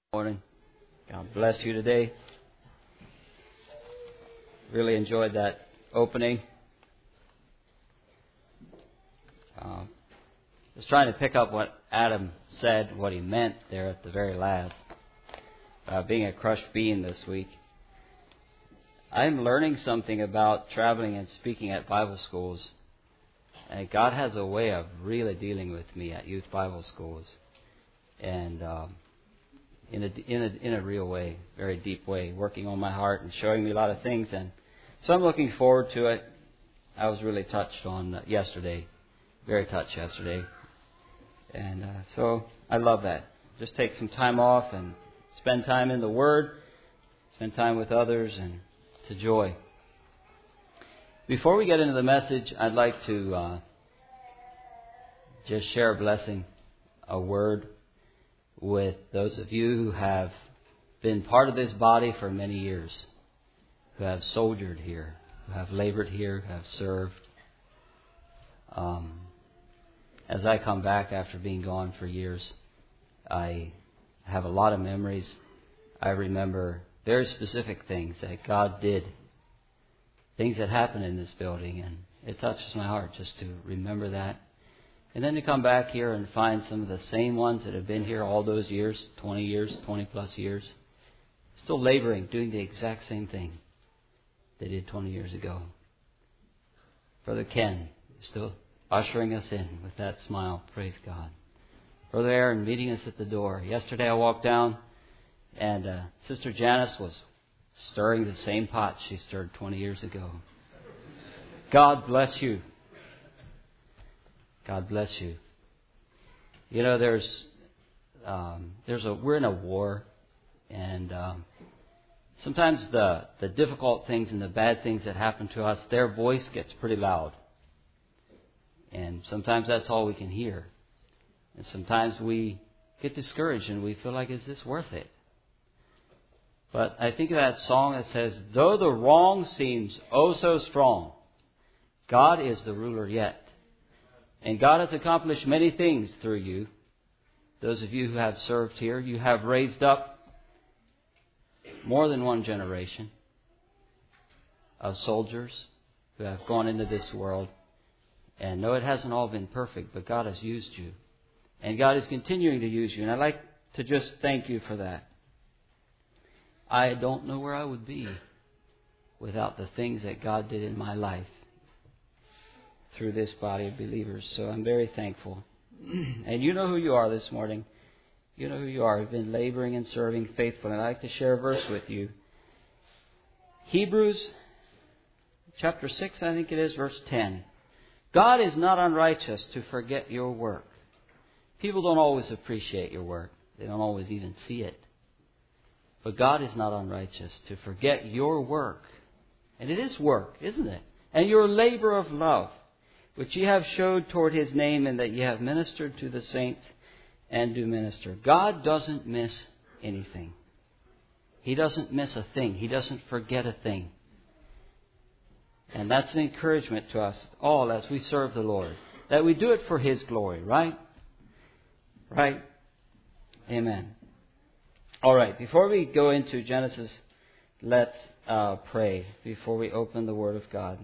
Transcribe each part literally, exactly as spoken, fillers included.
Morning. God bless you today. Really enjoyed that opening. Uh, was trying to pick up what Adam said, what he meant there at the very last. Uh, being a crushed bean this week. I'm learning something about traveling and speaking at Bible schools. And God has a way of really dealing with me at youth Bible schools. And... Um, In a, in a in a real way, very deep way, working on my heart and showing me a lot of things. And so I'm looking forward to it. I was really touched on uh, yesterday, very touched yesterday. And uh, so I love that. Just take some time off and spend time in the Word, spend time with others, and to joy. Before we get into the message, I'd like to uh, just share a blessing, a word, with those of you who have been part of this body for many years, who have soldiered here, who have labored here, who have served. Um, as I come back after being gone for years, I have a lot of memories. I remember very specific things that God did, things that happened in this building, and it touches my heart just to remember that. And then to come back here and find some of the same ones that have been here all those years, twenty years, twenty plus years, still laboring, doing the exact same thing they did twenty years ago. Brother Ken, still ushering us in with that smile. Praise God. Brother Aaron meeting us at the door. Yesterday I walked down and uh, Sister Janice was stirring the same pot she stirred twenty years ago. God bless you. God bless you. You know, there's um, there's a we're in a war, and um, sometimes the the difficult things and the bad things that happen to us, their voice gets pretty loud, and sometimes that's all we can hear, and sometimes we get discouraged and we feel like, is this worth it? But I think of that song that says, though the wrong seems oh so strong, God is the ruler yet. And God has accomplished many things through you. Those of you who have served here, you have raised up more than one generation of soldiers who have gone into this world. And no, it hasn't all been perfect, but God has used you. And God is continuing to use you. And I'd like to just thank you for that. I don't know where I would be without the things that God did in my life through this body of believers. So I'm very thankful. And you know who you are this morning. You know who you are. You've been laboring and serving faithfully. I'd like to share a verse with you. Hebrews chapter six, I think it is, verse ten. God is not unrighteous to forget your work. People don't always appreciate your work. They don't always even see it. But God is not unrighteous to forget your work. And it is work, isn't it? And your labor of love, which ye have showed toward His name, and that ye have ministered to the saints and do minister. God doesn't miss anything. He doesn't miss a thing. He doesn't forget a thing. And that's an encouragement to us all as we serve the Lord, that we do it for His glory, right? Right? Amen. All right, before we go into Genesis, let's uh, pray before we open the Word of God.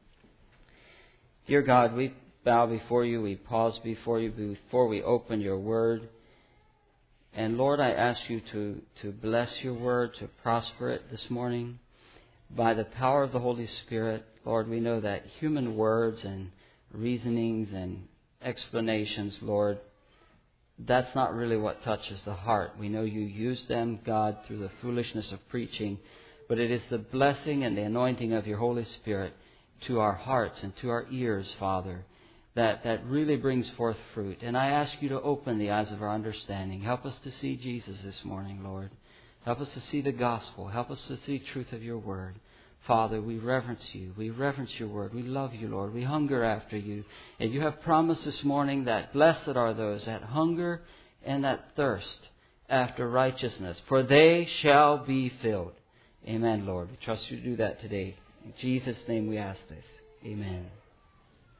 Dear God, we bow before you, we pause before you before we open your word. And Lord, I ask you to, to bless your word, to prosper it this morning. By the power of the Holy Spirit, Lord, we know that human words and reasonings and explanations, Lord, that's not really what touches the heart. We know you use them, God, through the foolishness of preaching, but it is the blessing and the anointing of your Holy Spirit to our hearts and to our ears, Father, that, that really brings forth fruit. And I ask you to open the eyes of our understanding. Help us to see Jesus this morning, Lord. Help us to see the gospel. Help us to see truth of your word. Father, we reverence you. We reverence your word. We love you, Lord. We hunger after you. And you have promised this morning that blessed are those that hunger and that thirst after righteousness, for they shall be filled. Amen, Lord. We trust you to do that today. In Jesus' name we ask this. Amen.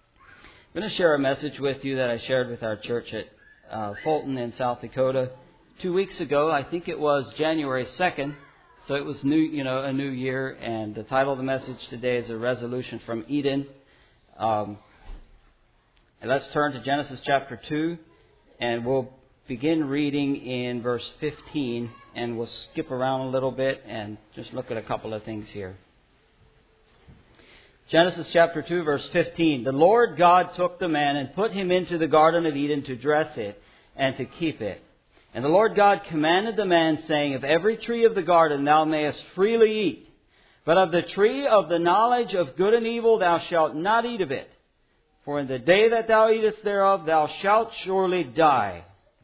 I'm going to share a message with you that I shared with our church at uh, Fulton in South Dakota two weeks ago, I think it was January second, so it was new, you know, a new year, and the title of the message today is A Resolution from Eden. Um, and let's turn to Genesis chapter two, and we'll begin reading in verse fifteen, and we'll skip around a little bit and just look at a couple of things here. Genesis chapter two, verse fifteen. The Lord God took the man and put him into the Garden of Eden to dress it and to keep it. And the Lord God commanded the man, saying, Of every tree of the garden thou mayest freely eat, but of the tree of the knowledge of good and evil thou shalt not eat of it. For in the day that thou eatest thereof thou shalt surely die.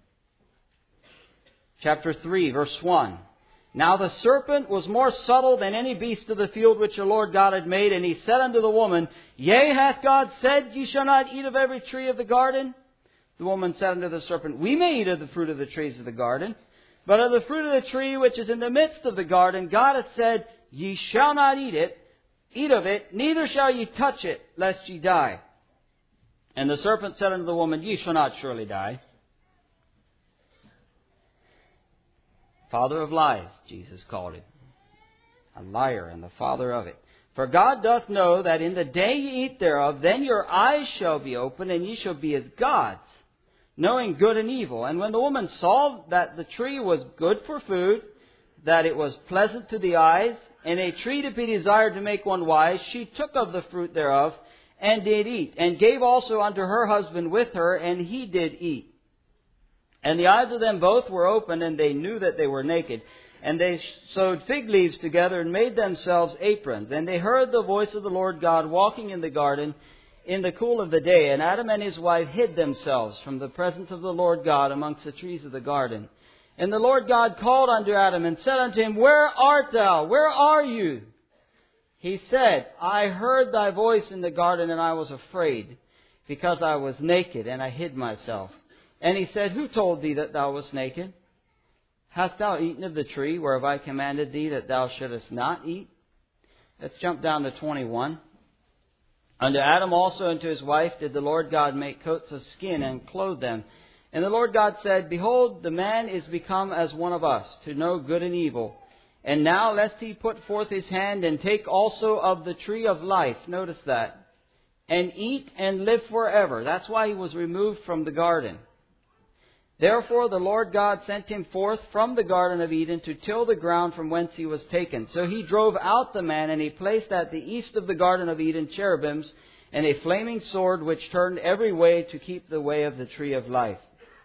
Chapter three, verse one. Now the serpent was more subtle than any beast of the field which the Lord God had made, and he said unto the woman, Yea, hath God said, Ye shall not eat of every tree of the garden? The woman said unto the serpent, We may eat of the fruit of the trees of the garden, but of the fruit of the tree which is in the midst of the garden, God hath said, Ye shall not eat it, eat of it, neither shall ye touch it, lest ye die. And the serpent said unto the woman, Ye shall not surely die. Father of lies, Jesus called him. A liar and the father of it. For God doth know that in the day ye eat thereof, then your eyes shall be opened, and ye shall be as gods, knowing good and evil. And when the woman saw that the tree was good for food, that it was pleasant to the eyes, and a tree to be desired to make one wise, she took of the fruit thereof, and did eat, and gave also unto her husband with her, and he did eat. And the eyes of them both were opened, and they knew that they were naked. And they sewed fig leaves together, and made themselves aprons. And they heard the voice of the Lord God walking in the garden in the cool of the day. And Adam and his wife hid themselves from the presence of the Lord God amongst the trees of the garden. And the Lord God called unto Adam, and said unto him, Where art thou? Where are you? He said, I heard thy voice in the garden, and I was afraid, because I was naked, and I hid myself. And he said, Who told thee that thou wast naked? Hast thou eaten of the tree whereof I commanded thee that thou shouldest not eat? Let's jump down to twenty-one. Unto Adam also and to his wife did the Lord God make coats of skin and clothe them. And the Lord God said, Behold, the man is become as one of us, to know good and evil. And now lest he put forth his hand and take also of the tree of life, notice that, and eat and live forever. That's why he was removed from the garden. Therefore the Lord God sent him forth from the Garden of Eden to till the ground from whence he was taken. So he drove out the man, and he placed at the east of the Garden of Eden cherubims, and a flaming sword which turned every way to keep the way of the tree of life.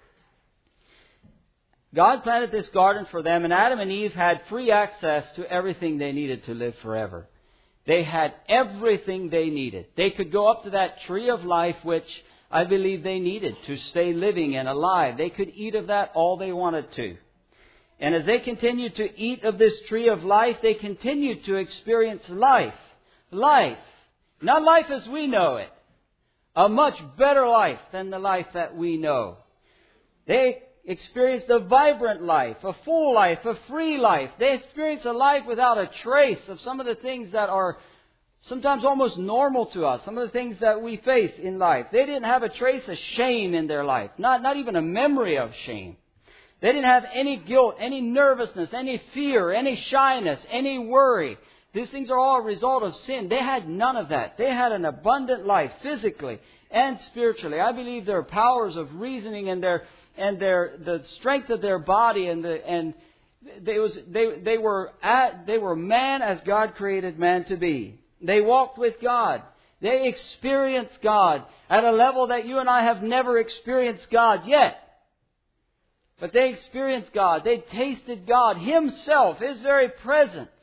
God planted this garden for them, and Adam and Eve had free access to everything they needed to live forever. They had everything they needed. They could go up to that tree of life, which I believe they needed to stay living and alive. They could eat of that all they wanted to. And as they continued to eat of this tree of life, they continued to experience life. Life. Not life as we know it. A much better life than the life that we know. They experienced a vibrant life, a full life, a free life. They experienced a life without a trace of some of the things that are sometimes almost normal to us, some of the things that we face in life. They didn't have a trace of shame in their life, not, not even a memory of shame. They didn't have any guilt, any nervousness, any fear, any shyness, any worry. These things are all a result of sin. They had none of that. They had an abundant life, physically and spiritually. I believe their powers of reasoning and their and their the strength of their body and the and they was they they were at they were man as God created man to be. They walked with God. They experienced God at a level that you and I have never experienced God yet. But they experienced God. They tasted God Himself, His very presence.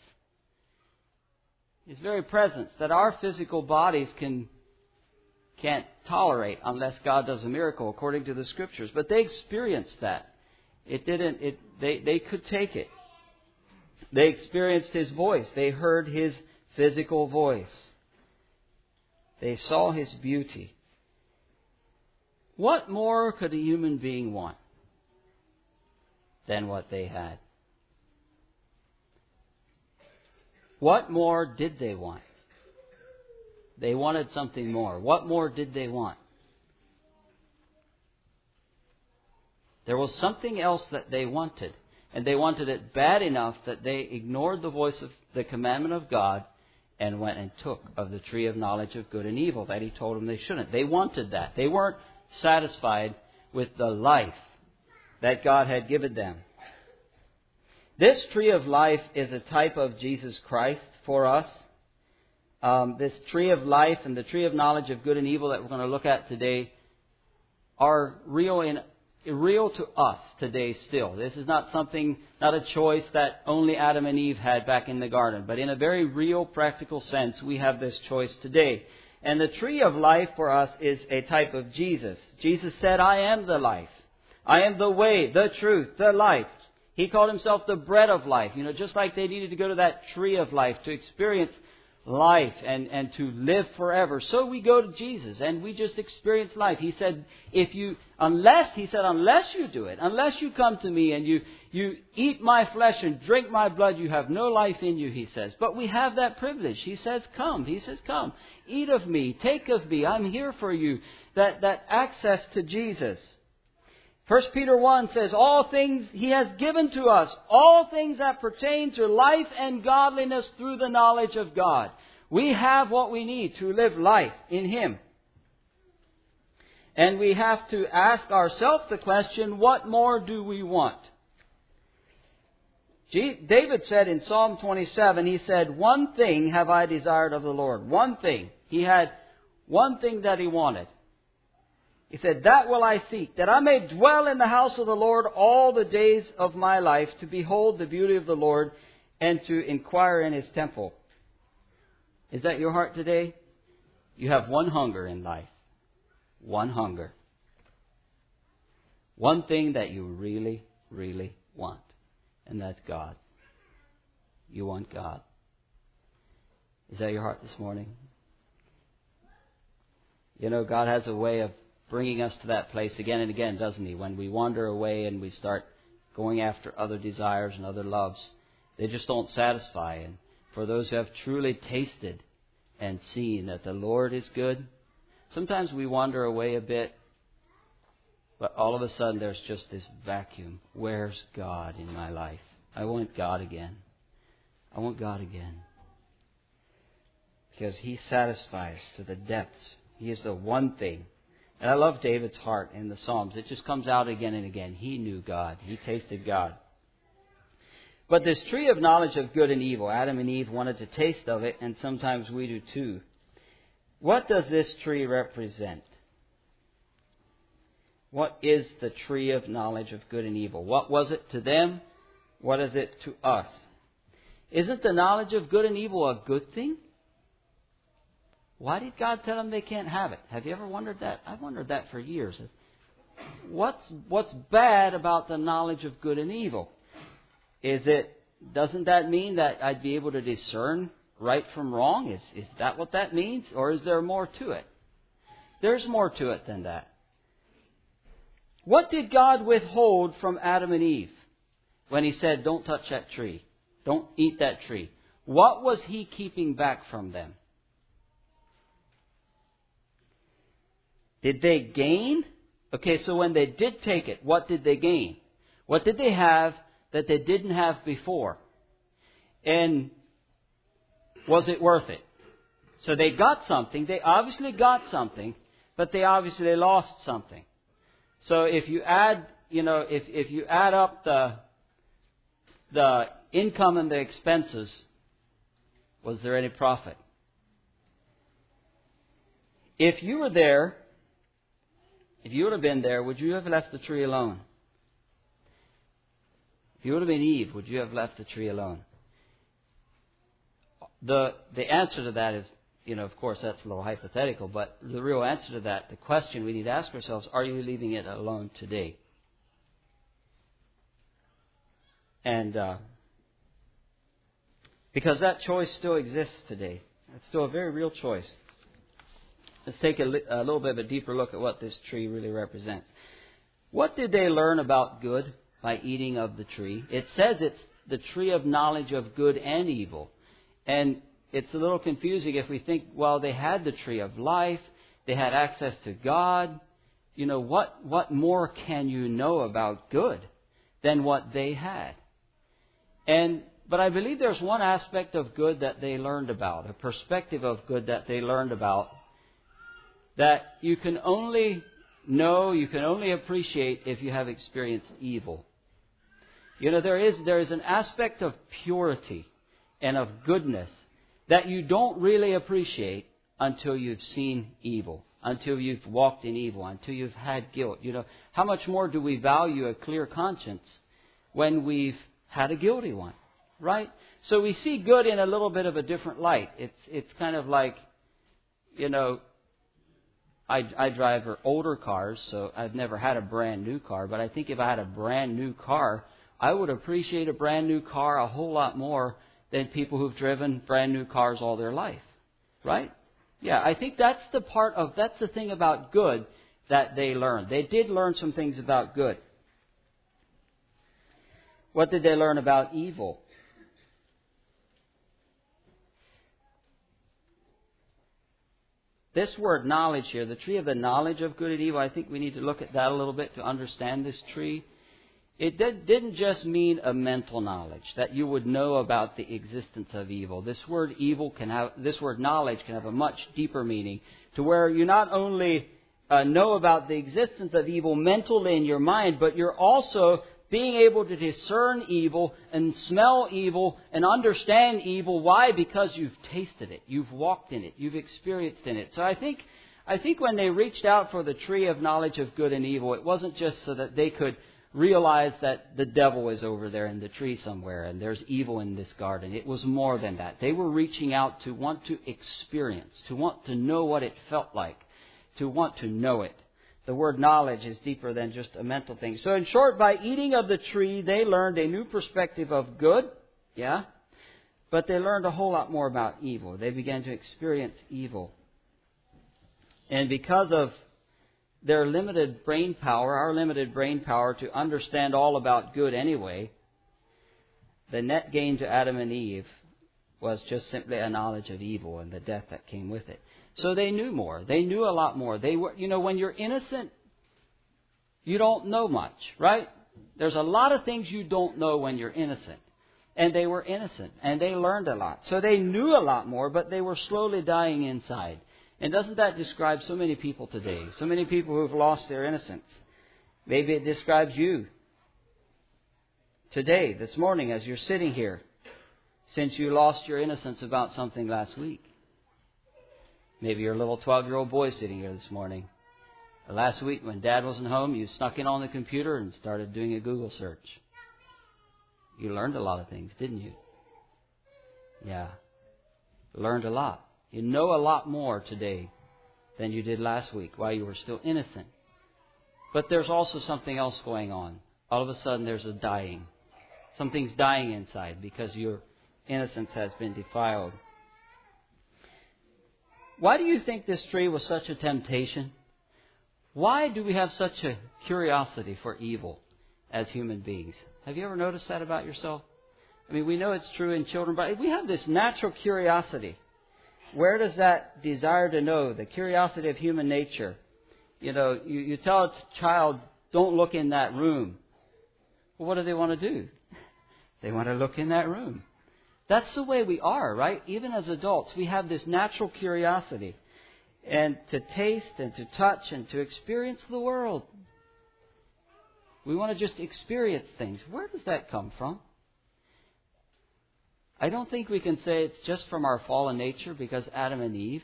His very presence that our physical bodies can, can't tolerate unless God does a miracle according to the Scriptures. But they experienced that. It didn't, it, they, they could take it. They experienced His voice. They heard His physical voice. They saw His beauty. What more could a human being want than what they had? What more did they want? They wanted something more. What more did they want? There was something else that they wanted. And they wanted it bad enough that they ignored the voice of the commandment of God and went and took of the tree of knowledge of good and evil that He told them they shouldn't. They wanted that. They weren't satisfied with the life that God had given them. This tree of life is a type of Jesus Christ for us. Um, this tree of life and the tree of knowledge of good and evil that we're going to look at today are real in real to us today still. This is not something, not a choice that only Adam and Eve had back in the garden. But in a very real, practical sense, we have this choice today. And the tree of life for us is a type of Jesus. Jesus said, I am the life. I am the way, the truth, the life. He called Himself the bread of life. You know, just like they needed to go to that tree of life to experience life and, and to live forever. So we go to Jesus and we just experience life. He said, if you, unless, He said, unless you do it, unless you come to me and you, you eat my flesh and drink my blood, you have no life in you, He says. But we have that privilege. He says, come. He says, come, eat of me, take of me. I'm here for you. That, that access to Jesus. First Peter one says, all things He has given to us, all things that pertain to life and godliness through the knowledge of God. We have what we need to live life in Him. And we have to ask ourselves the question, what more do we want? David said in Psalm twenty-seven, he said, one thing have I desired of the Lord. One thing. He had one thing that he wanted. He said, that will I seek, that I may dwell in the house of the Lord all the days of my life, to behold the beauty of the Lord and to inquire in His temple. Is that your heart today? You have one hunger in life. One hunger. One thing that you really, really want. And that's God. You want God. Is that your heart this morning? You know, God has a way of bringing us to that place again and again, doesn't He? When we wander away and we start going after other desires and other loves, they just don't satisfy. And for those who have truly tasted and seen that the Lord is good, sometimes we wander away a bit, but all of a sudden there's just this vacuum. Where's God in my life? I want God again. I want God again. Because He satisfies to the depths. He is the one thing. And I love David's heart in the Psalms. It just comes out again and again. He knew God. He tasted God. But this tree of knowledge of good and evil, Adam and Eve wanted to taste of it, and sometimes we do too. What does this tree represent? What is the tree of knowledge of good and evil? What was it to them? What is it to us? Isn't the knowledge of good and evil a good thing? Why did God tell them they can't have it? Have you ever wondered that? I've wondered that for years. What's what's bad about the knowledge of good and evil? Is it, doesn't that mean that I'd be able to discern right from wrong? Is is that what that means? Or is there more to it? There's more to it than that. What did God withhold from Adam and Eve when He said, don't touch that tree? Don't eat that tree. What was He keeping back from them? Did they gain? Okay, so when they did take it, what did they gain? What did they have that they didn't have before? And was it worth it? So they got something. They obviously got something, but they obviously lost something. So if you add, you know, if, if you add up the the income and the expenses, was there any profit? If you were there, if you would have been there, would you have left the tree alone? If you would have been Eve, would you have left the tree alone? The the answer to that is, you know, of course, that's a little hypothetical, but the real answer to that, the question we need to ask ourselves, are you leaving it alone today? And uh, because that choice still exists today. It's still a very real choice. Let's take a, li- a little bit of a deeper look at what this tree really represents. What did they learn about good by eating of the tree? It says it's the tree of knowledge of good and evil. And it's a little confusing if we think, well, they had the tree of life, they had access to God, you know, what, what more can you know about good than what they had? And But I believe there's one aspect of good that they learned about, a perspective of good that they learned about, that you can only know, you can only appreciate if you have experienced evil. You know, there is there is an aspect of purity and of goodness that you don't really appreciate until you've seen evil, until you've walked in evil, until you've had guilt. You know, how much more do we value a clear conscience when we've had a guilty one, right? So we see good in a little bit of a different light. It's it's kind of like, you know, I, I drive older cars, so I've never had a brand new car. But I think if I had a brand new car, I would appreciate a brand new car a whole lot more than people who've driven brand new cars all their life, right? Yeah, I think that's the part of, that's the thing about good that they learned. They did learn some things about good. What did they learn about evil? This word knowledge here, the tree of the knowledge of good and evil, I think we need to look at that a little bit to understand this tree. It did, didn't just mean a mental knowledge, that you would know about the existence of evil. This word evil can have, this word knowledge can have a much deeper meaning, to where you not only uh, know about the existence of evil mentally in your mind, but you're also being able to discern evil and smell evil and understand evil. Why? Because you've tasted it. You've walked in it. You've experienced in it. So I think, I think when they reached out for the tree of knowledge of good and evil, it wasn't just so that they could realize that the devil is over there in the tree somewhere and there's evil in this garden. It was more than that. They were reaching out to want to experience, to want to know what it felt like, to want to know it. The word knowledge is deeper than just a mental thing. So in short, by eating of the tree, they learned a new perspective of good, yeah, but they learned a whole lot more about evil. They began to experience evil. And because of their limited brain power, our limited brain power to understand all about good anyway, the net gain to Adam and Eve was just simply a knowledge of evil and the death that came with it. So they knew more. They knew a lot more. They were, you know, when you're innocent, you don't know much, right? There's a lot of things you don't know when you're innocent. And they were innocent, and they learned a lot. So they knew a lot more, but they were slowly dying inside. And doesn't that describe so many people today? So many people who have lost their innocence. Maybe it describes you today, this morning, as you're sitting here, since you lost your innocence about something last week. Maybe you're a little twelve-year-old boy sitting here this morning. Last week when Dad wasn't home, you snuck in on the computer and started doing a Google search. You learned a lot of things, didn't you? Yeah. Learned a lot. You know a lot more today than you did last week while you were still innocent. But there's also something else going on. All of a sudden there's a dying. Something's dying inside because your innocence has been defiled. Why do you think this tree was such a temptation? Why do we have such a curiosity for evil as human beings? Have you ever noticed that about yourself? I mean, we know it's true in children, but we have this natural curiosity. Where does that desire to know, the curiosity of human nature? You know, you, you tell a child, don't look in that room. Well, what do they want to do? They want to look in that room. That's the way we are, right? Even as adults, we have this natural curiosity. And to taste and to touch and to experience the world. We want to just experience things. Where does that come from? I don't think we can say it's just from our fallen nature, because Adam and Eve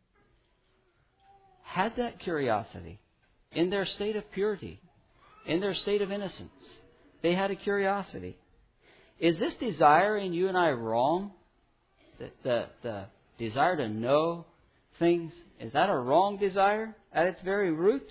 had that curiosity in their state of purity, in their state of innocence. They had a curiosity. Is this desire in you and I wrong? The, the, the desire to know things, is that a wrong desire at its very root?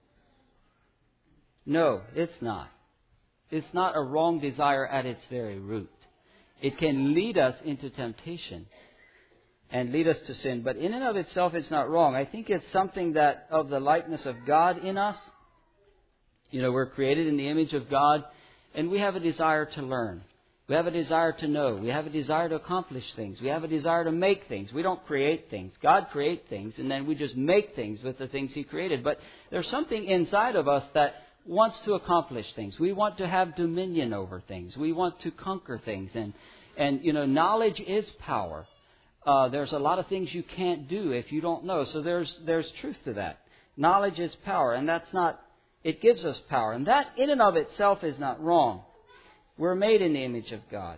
No, it's not. It's not a wrong desire at its very root. It can lead us into temptation and lead us to sin. But in and of itself, it's not wrong. I think it's something that of the likeness of God in us. You know, we're created in the image of God, and we have a desire to learn. We have a desire to know. We have a desire to accomplish things. We have a desire to make things. We don't create things. God creates things, and then we just make things with the things He created. But there's something inside of us that wants to accomplish things. We want to have dominion over things. We want to conquer things. And, and you know, knowledge is power. Uh, there's a lot of things you can't do if you don't know. So there's there's truth to that. Knowledge is power, and that's not, it gives us power. And that in and of itself is not wrong. We're made in the image of God.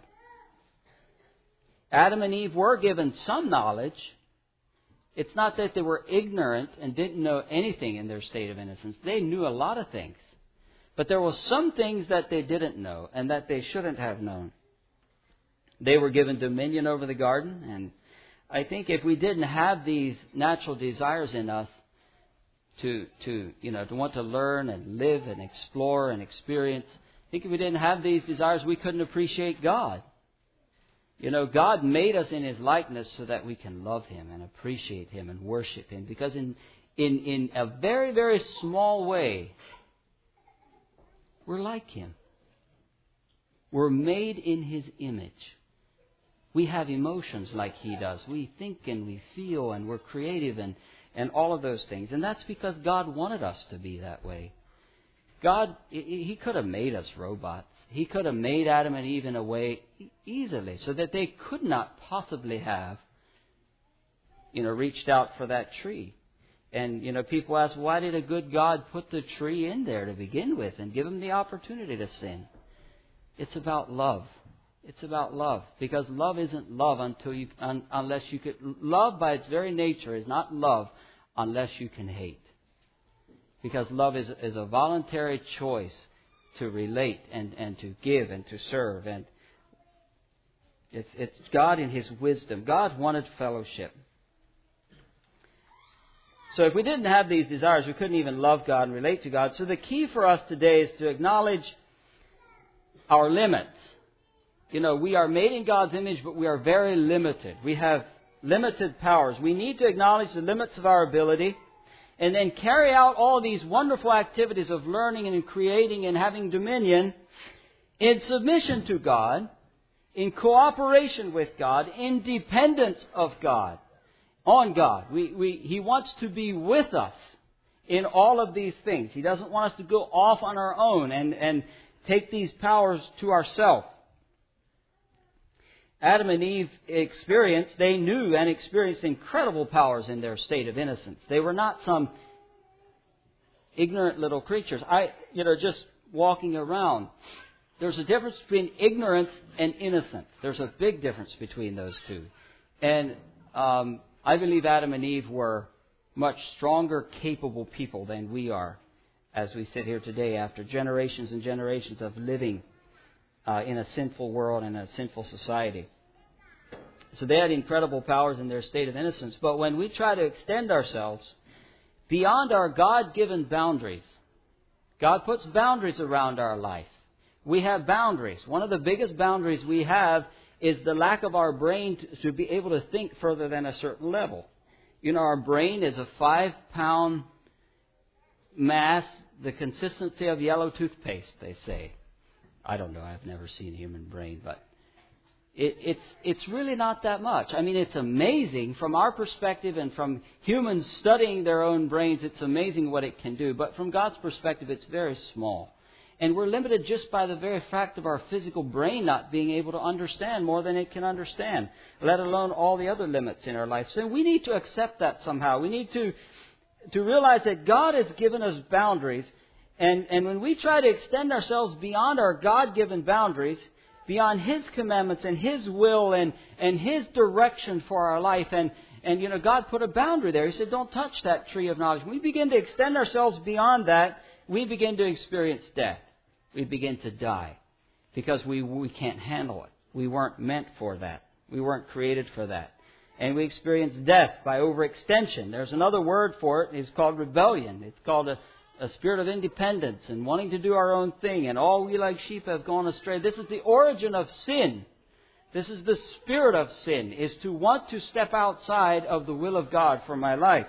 Adam and Eve were given some knowledge. It's not that they were ignorant and didn't know anything in their state of innocence. They knew a lot of things. But there were some things that they didn't know and that they shouldn't have known. They were given dominion over the garden. And I think if we didn't have these natural desires in us to, to you know, to want to learn and live and explore and experience, I think if we didn't have these desires, we couldn't appreciate God. You know, God made us in His likeness so that we can love Him and appreciate Him and worship Him. Because in, in, in a very, very small way, we're like Him. We're made in His image. We have emotions like He does. We think and we feel and we're creative and, and all of those things. And that's because God wanted us to be that way. God, He could have made us robots. He could have made Adam and Eve in a way easily so that they could not possibly have, you know, reached out for that tree. And, you know, people ask, why did a good God put the tree in there to begin with and give them the opportunity to sin? It's about love. It's about love. Because love isn't love until you, un, unless you could. Love by its very nature is not love unless you can hate. Because love is, is a voluntary choice to relate and, and to give and to serve. And it's, it's God in His wisdom. God wanted fellowship. So if we didn't have these desires, we couldn't even love God and relate to God. So the key for us today is to acknowledge our limits. You know, we are made in God's image, but we are very limited. We have limited powers. We need to acknowledge the limits of our ability and then carry out all these wonderful activities of learning and creating and having dominion in submission to God, in cooperation with God, in dependence of God, on God. We, we, He wants to be with us in all of these things. He doesn't want us to go off on our own and, and take these powers to ourselves. Adam and Eve experienced, they knew and experienced incredible powers in their state of innocence. They were not some ignorant little creatures. I, you know, just walking around. There's a difference between ignorance and innocence. There's a big difference between those two. And um, I believe Adam and Eve were much stronger, capable people than we are as we sit here today after generations and generations of living Uh, in a sinful world and a sinful society. So they had incredible powers in their state of innocence. But when we try to extend ourselves beyond our God-given boundaries, God puts boundaries around our life. We have boundaries. One of the biggest boundaries we have is the lack of our brain to, to be able to think further than a certain level. You know, our brain is a five-pound mass, the consistency of yellow toothpaste, they say. I don't know. I've never seen a human brain, but it, it's it's really not that much. I mean, it's amazing from our perspective and from humans studying their own brains. It's amazing what it can do. But from God's perspective, it's very small. And we're limited just by the very fact of our physical brain not being able to understand more than it can understand, let alone all the other limits in our life. So we need to accept that somehow. We need to, to realize that God has given us boundaries. And, and when we try to extend ourselves beyond our God-given boundaries, beyond His commandments and His will and, and His direction for our life, and, and, you know, God put a boundary there. He said, don't touch that tree of knowledge. When we begin to extend ourselves beyond that, we begin to experience death. We begin to die because we, we can't handle it. We weren't meant for that. We weren't created for that. And we experience death by overextension. There's another word for it. It's called rebellion. It's called a A spirit of independence and wanting to do our own thing, and all we like sheep have gone astray. This is the origin of sin. This is the spirit of sin, is to want to step outside of the will of God for my life.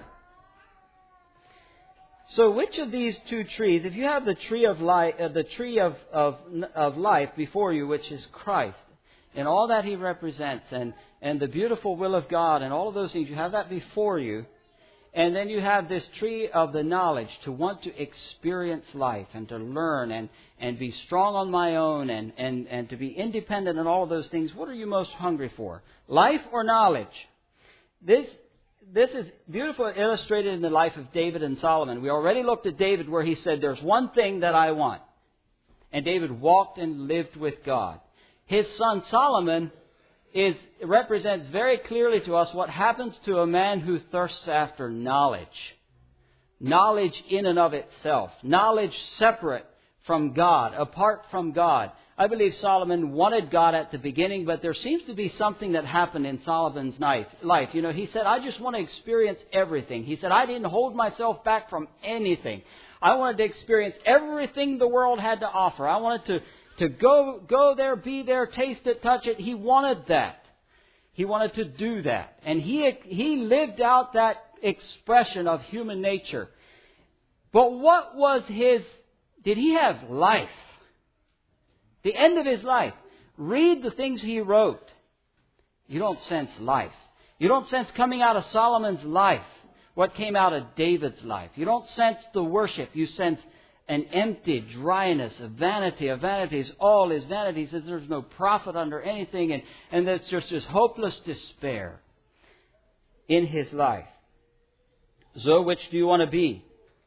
So which of these two trees, if you have the tree of life, uh, the tree of, of, of life before you, which is Christ, and all that He represents, and, and the beautiful will of God and all of those things. You have that before you. And then you have this tree of the knowledge to want to experience life and to learn and, and be strong on my own and, and, and to be independent and all of those things. What are you most hungry for? Life or knowledge? This, this is beautifully illustrated in the life of David and Solomon. We already looked at David where he said, there's one thing that I want. And David walked and lived with God. His son Solomon is represents very clearly to us what happens to a man who thirsts after knowledge. Knowledge in and of itself. Knowledge separate from God, apart from God. I believe Solomon wanted God at the beginning, but there seems to be something that happened in Solomon's life. You know, he said, I just want to experience everything. He said, I didn't hold myself back from anything. I wanted to experience everything the world had to offer. I wanted to To go go there, be there, taste it, touch it. He wanted that. He wanted to do that. And he he lived out that expression of human nature. But what was his... Did he have life? The end of his life. Read the things he wrote. You don't sense life. You don't sense coming out of Solomon's life what came out of David's life. You don't sense the worship. You sense an empty dryness, a vanity of vanities. All is vanity. He says there's no profit under anything, and, and there's just this hopeless despair in his life. So which do you want to be?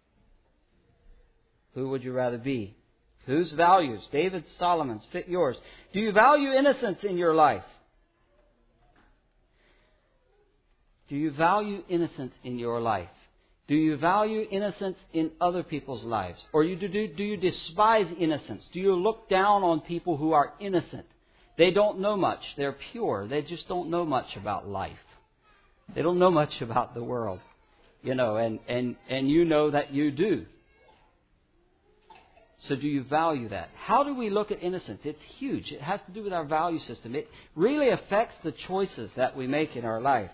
Who would you rather be? Whose values? David's, Solomon's, fit yours. Do you value innocence in your life? Do you value innocence in your life? Do you value innocence in other people's lives? Or you do, do, do you despise innocence? Do you look down on people who are innocent? They don't know much. They're pure. They just don't know much about life. They don't know much about the world. You know, and, and, and you know that you do. So do you value that? How do we look at innocence? It's huge. It has to do with our value system. It really affects the choices that we make in our life.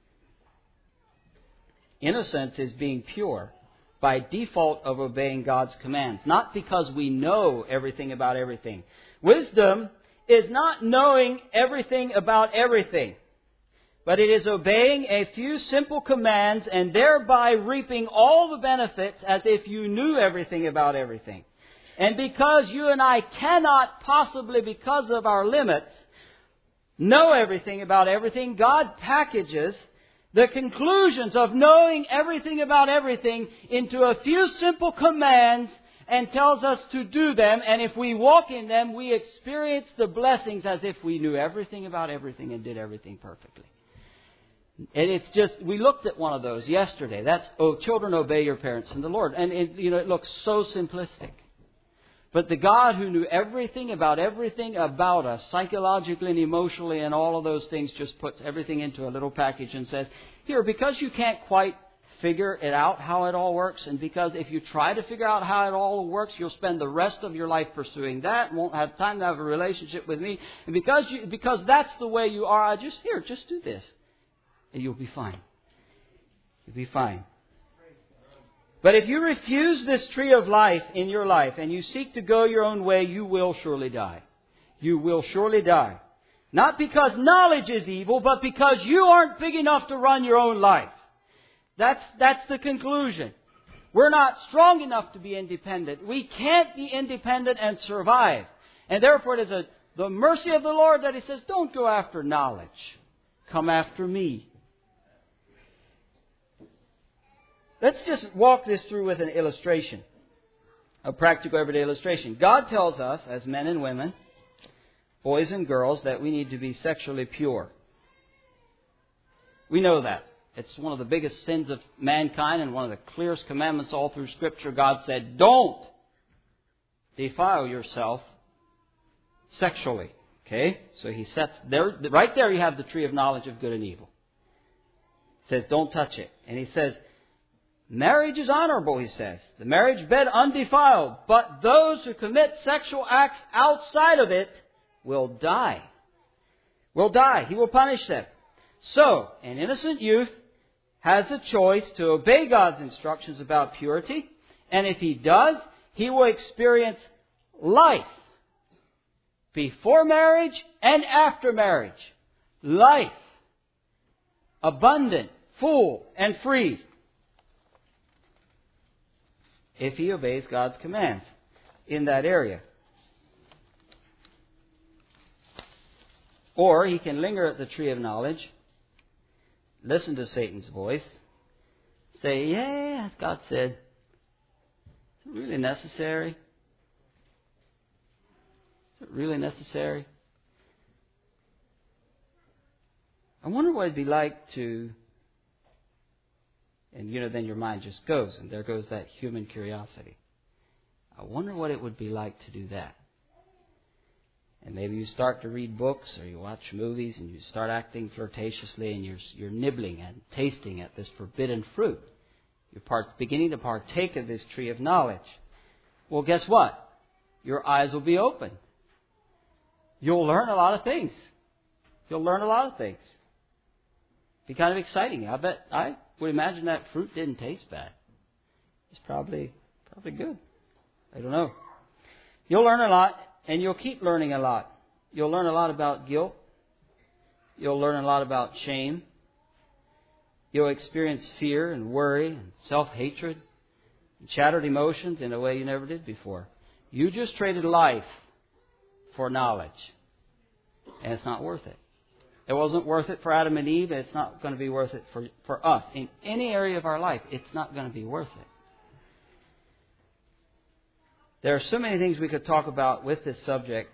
Innocence is being pure by default of obeying God's commands, not because we know everything about everything. Wisdom is not knowing everything about everything, but it is obeying a few simple commands and thereby reaping all the benefits as if you knew everything about everything. And because you and I cannot possibly, because of our limits, know everything about everything, God packages the conclusions of knowing everything about everything into a few simple commands and tells us to do them. And if we walk in them, we experience the blessings as if we knew everything about everything and did everything perfectly. And it's just, we looked at one of those yesterday. That's, oh, children, obey your parents in the Lord. And it, you know, it looks so simplistic. But the God who knew everything about everything about us, psychologically and emotionally and all of those things, just puts everything into a little package and says, here, because you can't quite figure it out how it all works, and because if you try to figure out how it all works, you'll spend the rest of your life pursuing that and won't have time to have a relationship with me. And because you, because that's the way you are, I just, here, just do this. And you'll be fine. You'll be fine. But if you refuse this tree of life in your life and you seek to go your own way, you will surely die. You will surely die. Not because knowledge is evil, but because you aren't big enough to run your own life. That's, that's the conclusion. We're not strong enough to be independent. We can't be independent and survive. And therefore it is a, the mercy of the Lord that He says, don't go after knowledge. Come after me. Let's just walk this through with an illustration. A practical everyday illustration. God tells us, as men and women, boys and girls, that we need to be sexually pure. We know that. It's one of the biggest sins of mankind and one of the clearest commandments all through Scripture. God said, don't defile yourself sexually. Okay? So He sets there, right there you have the tree of knowledge of good and evil. He says, don't touch it. And He says, marriage is honorable, He says. The marriage bed undefiled. But those who commit sexual acts outside of it will die. Will die. He will punish them. So, an innocent youth has the choice to obey God's instructions about purity. And if he does, he will experience life. before marriage and after marriage. Life. Abundant, full, and free. If he obeys God's commands in that area. Or he can linger at the tree of knowledge, listen to Satan's voice, say, yeah, as God said, is it really necessary? Is it really necessary? I wonder what it'd be like to, and you know, then your mind just goes, and there goes that human curiosity. I wonder what it would be like to do that. And maybe you start to read books or you watch movies and you start acting flirtatiously and you're, you're nibbling and tasting at this forbidden fruit. You're part, beginning to partake of this tree of knowledge. Well, guess what? Your eyes will be open. You'll learn a lot of things. You'll learn a lot of things. Be kind of exciting. I bet, I would imagine that fruit didn't taste bad. It's probably, probably good. I don't know. You'll learn a lot. And you'll keep learning a lot. You'll learn a lot about guilt. You'll learn a lot about shame. You'll experience fear and worry and self-hatred and shattered emotions in a way you never did before. You just traded life for knowledge. And it's not worth it. It wasn't worth it for Adam and Eve, and it's not going to be worth it for, for us. In any area of our life, it's not going to be worth it. There are so many things we could talk about with this subject.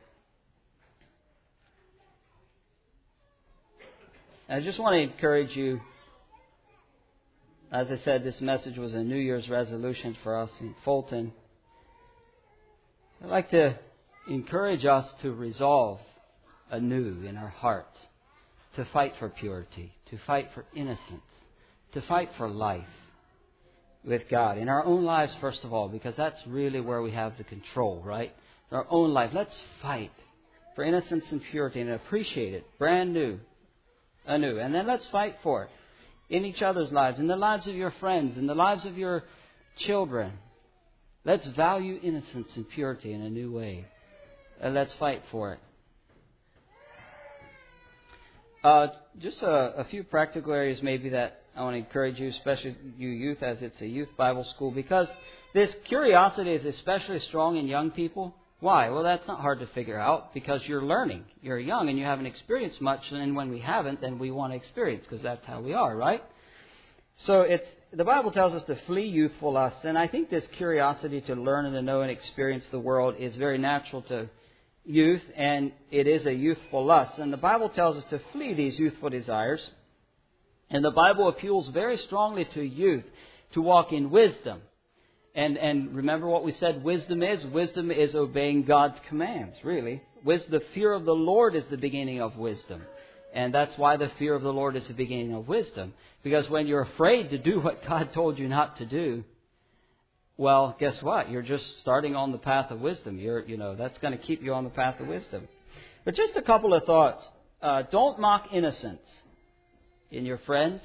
I just want to encourage you. As I said, this message was a New Year's resolution for us in Fulton. I'd like to encourage us to resolve anew in our hearts to fight for purity, to fight for innocence, to fight for life with God. In our own lives, first of all, because that's really where we have the control, right? In our own life, let's fight for innocence and purity and appreciate it, brand new, anew. And then let's fight for it in each other's lives, in the lives of your friends, in the lives of your children. Let's value innocence and purity in a new way. And let's fight for it. Uh, just a, a few practical areas maybe that I want to encourage you, especially you youth, as it's a youth Bible school, because this curiosity is especially strong in young people. Why? Well, that's not hard to figure out, because you're learning. You're young and you haven't experienced much, and when we haven't, then we want to experience, because that's how we are, right? So it's the Bible tells us to flee youthful lusts, and I think this curiosity to learn and to know and experience the world is very natural to youth, and it is a youthful lust. And the Bible tells us to flee these youthful desires. And the Bible appeals very strongly to youth to walk in wisdom. And and remember what we said wisdom is? Wisdom is obeying God's commands, really. Wisdom, the fear of the Lord is the beginning of wisdom. And that's why the fear of the Lord is the beginning of wisdom. Because when you're afraid to do what God told you not to do, well, guess what? You're just starting on the path of wisdom. You're, you know, that's going to keep you on the path of wisdom. But just a couple of thoughts. Uh, don't mock innocence. In your friends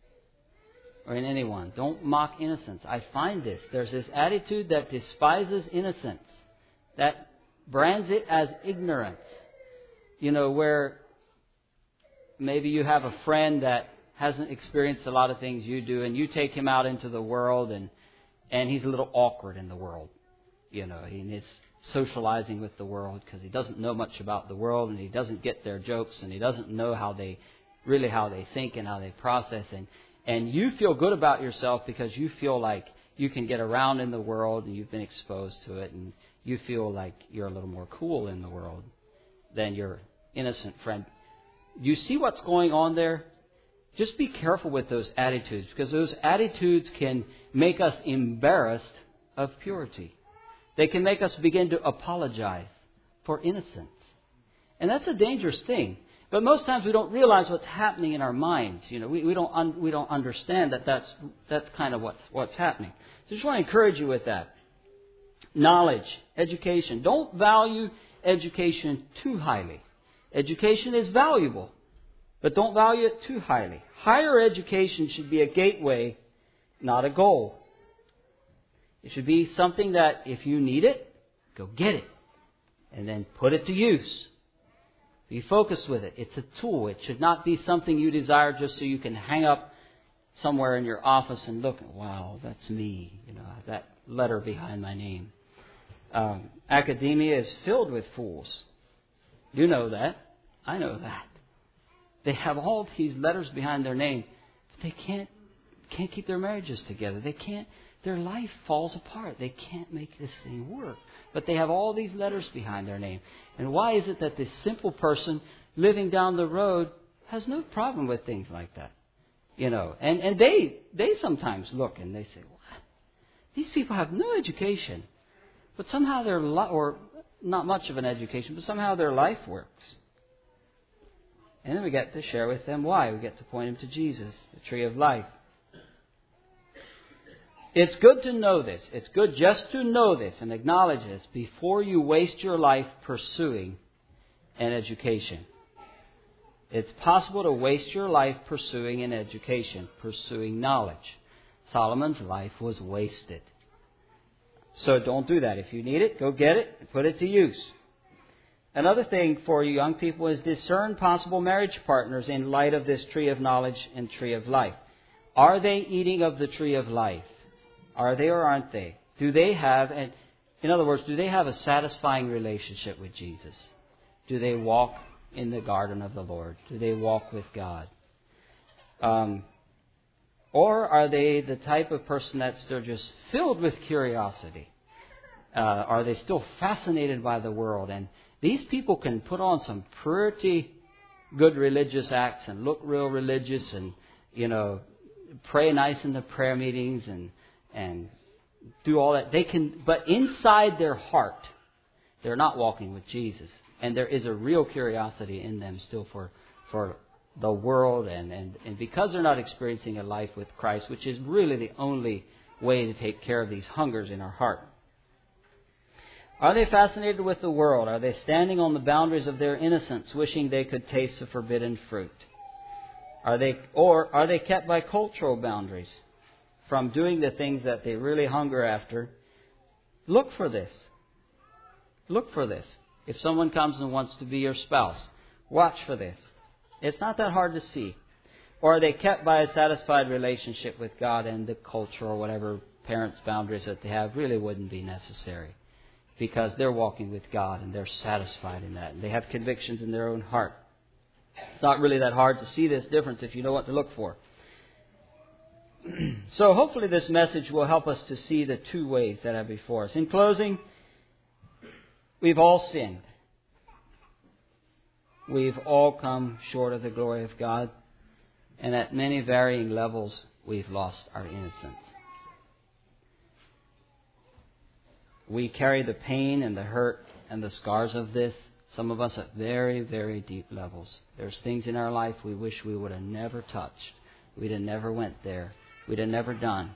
or in anyone. Don't mock innocence. I find this. There's this attitude that despises innocence, that brands it as ignorance. You know, where maybe you have a friend that hasn't experienced a lot of things you do, and you take him out into the world, and and he's a little awkward in the world. You know, he is socializing with the world because he doesn't know much about the world, and he doesn't get their jokes, and he doesn't know how they really how they think and how they process. And, and you feel good about yourself because you feel like you can get around in the world and you've been exposed to it, and you feel like you're a little more cool in the world than your innocent friend. You see what's going on there? Just be careful with those attitudes, because those attitudes can make us embarrassed of purity. They can make us begin to apologize for innocence. And that's a dangerous thing. But most times we don't realize what's happening in our minds. You know, we, we don't un, we don't understand that that's that's kind of what's what's happening. So I just want to encourage you with that. Knowledge, education. Don't value education too highly. Education is valuable, but don't value it too highly. Higher education should be a gateway, not a goal. It should be something that if you need it, go get it, and then put it to use. Be focused with it. It's a tool. It should not be something you desire just so you can hang up somewhere in your office and look, wow, that's me. You know, that letter behind my name. Um, academia is filled with fools. You know that. I know that. They have all these letters behind their name, but they can't can't keep their marriages together. They can't. Their life falls apart. They can't make this thing work. But they have all these letters behind their name. And why is it that this simple person living down the road has no problem with things like that? You know, and, and they they sometimes look and they say, what? These people have no education. But somehow their life, or not much of an education, but somehow their life works. And then we get to share with them why. We get to point them to Jesus, the tree of life. It's good to know this. It's good just to know this and acknowledge this before you waste your life pursuing an education. It's possible to waste your life pursuing an education, pursuing knowledge. Solomon's life was wasted. So don't do that. If you need it, go get it and put it to use. Another thing for you young people is discern possible marriage partners in light of this tree of knowledge and tree of life. Are they eating of the tree of life? Are they or aren't they? Do they have, and in other words, do they have a satisfying relationship with Jesus? Do they walk in the garden of the Lord? Do they walk with God? Um, or are they the type of person that's still just filled with curiosity? Uh, are they still fascinated by the world? And these people can put on some pretty good religious acts and look real religious and, you know, pray nice in the prayer meetings and and do all that. They can, but inside their heart, they're not walking with Jesus. And there is a real curiosity in them still for for the world. And, and, and because they're not experiencing a life with Christ, which is really the only way to take care of these hungers in our heart. Are they fascinated with the world? Are they standing on the boundaries of their innocence, wishing they could taste the forbidden fruit? Are they, or are they kept by cultural boundaries from doing the things that they really hunger after? Look for this. Look for this. If someone comes and wants to be your spouse, watch for this. It's not that hard to see. Or are they kept by a satisfied relationship with God, and the culture or whatever parents' boundaries that they have really wouldn't be necessary because they're walking with God and they're satisfied in that. And they have convictions in their own heart. It's not really that hard to see this difference if you know what to look for. So hopefully this message will help us to see the two ways that are before us. In closing, we've all sinned. We've all come short of the glory of God. And at many varying levels, we've lost our innocence. We carry the pain and the hurt and the scars of this, some of us at very, very deep levels. There's things in our life we wish we would have never touched. We'd have never went there. We'd have never done.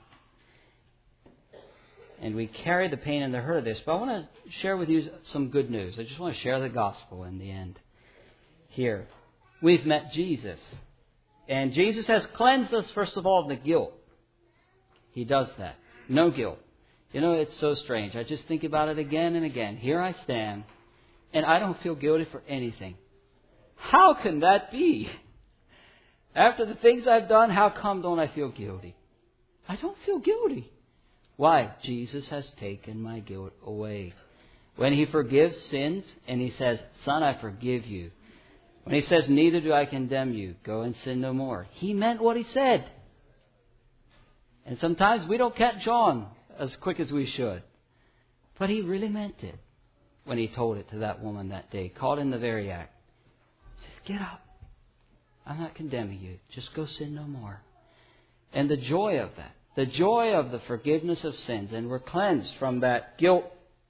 And we carry the pain and the hurt of this. But I want to share with you some good news. I just want to share the gospel in the end. Here, we've met Jesus. And Jesus has cleansed us, first of all, of the guilt. He does that. No guilt. You know, it's so strange. I just think about it again and again. Here I stand, and I don't feel guilty for anything. How can that be? After the things I've done, how come don't I feel guilty? I don't feel guilty. Why? Jesus has taken my guilt away. When He forgives sins and He says, "Son, I forgive you." When He says, "Neither do I condemn you, go and sin no more," He meant what He said. And sometimes we don't catch on as quick as we should. But He really meant it when He told it to that woman that day, caught in the very act. He says, "Get up. I'm not condemning you. Just go sin no more." And the joy of that, the joy of the forgiveness of sins, and we're cleansed from that guilt.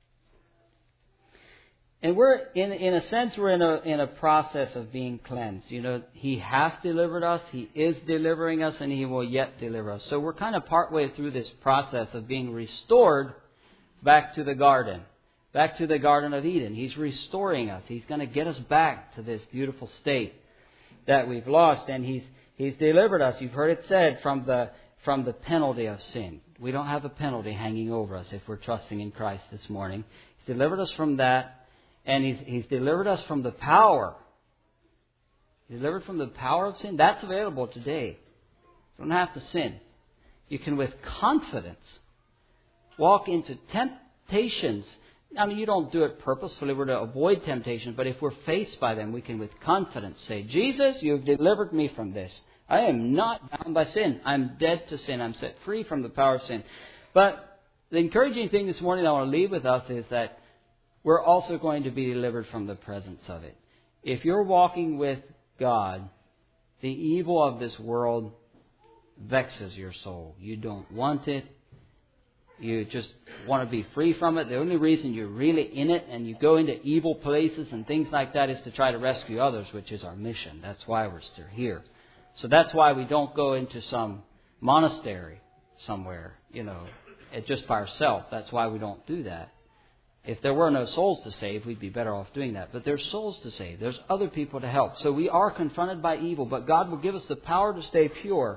And we're, in in a sense, we're in a in a process of being cleansed. You know, He has delivered us, He is delivering us, and He will yet deliver us. So we're kind of partway through this process of being restored back to the garden, back to the Garden of Eden. He's restoring us. He's going to get us back to this beautiful state that we've lost, and He's He's delivered us. You've heard it said, from the from the penalty of sin. We don't have a penalty hanging over us if we're trusting in Christ this morning. He's delivered us from that. And he's, he's delivered us from the power Delivered from the power of sin. That's available today. You don't have to sin. You can with confidence walk into temptations. I mean, you don't do it purposefully. We're to avoid temptations. But if we're faced by them, we can with confidence say, Jesus, you've delivered me from this. I am not bound by sin. I'm dead to sin. I'm set free from the power of sin. But the encouraging thing this morning I want to leave with us is that we're also going to be delivered from the presence of it. If you're walking with God, the evil of this world vexes your soul. You don't want it. You just want to be free from it. The only reason you're really in it and you go into evil places and things like that is to try to rescue others, which is our mission. That's why we're still here. So that's why we don't go into some monastery somewhere, you know, just by ourselves. That's why we don't do that. If there were no souls to save, we'd be better off doing that. But there's souls to save. There's other people to help. So we are confronted by evil, but God will give us the power to stay pure